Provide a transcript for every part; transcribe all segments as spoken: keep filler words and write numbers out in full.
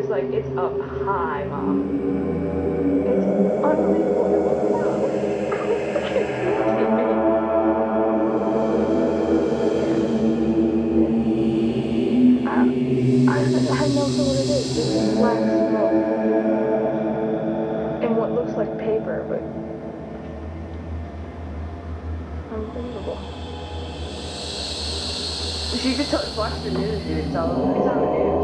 just like, it's up high, Mom. It's unbelievable. It looks down. I, I have no clue what it is. It's just black smoke. And what looks like paper, but unbelievable. You just watch the news, dude. It's all over. It's on the news.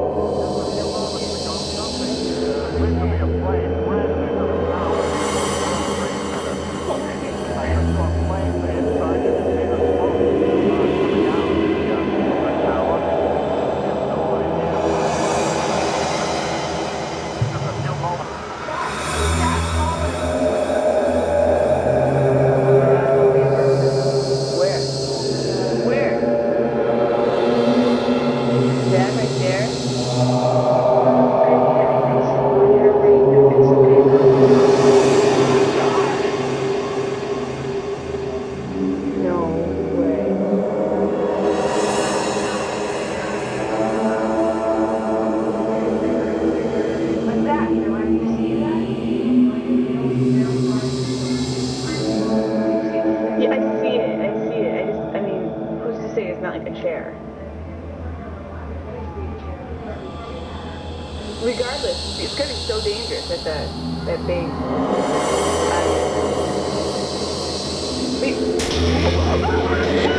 Regardless, it's gonna be so dangerous at that that base. Wait.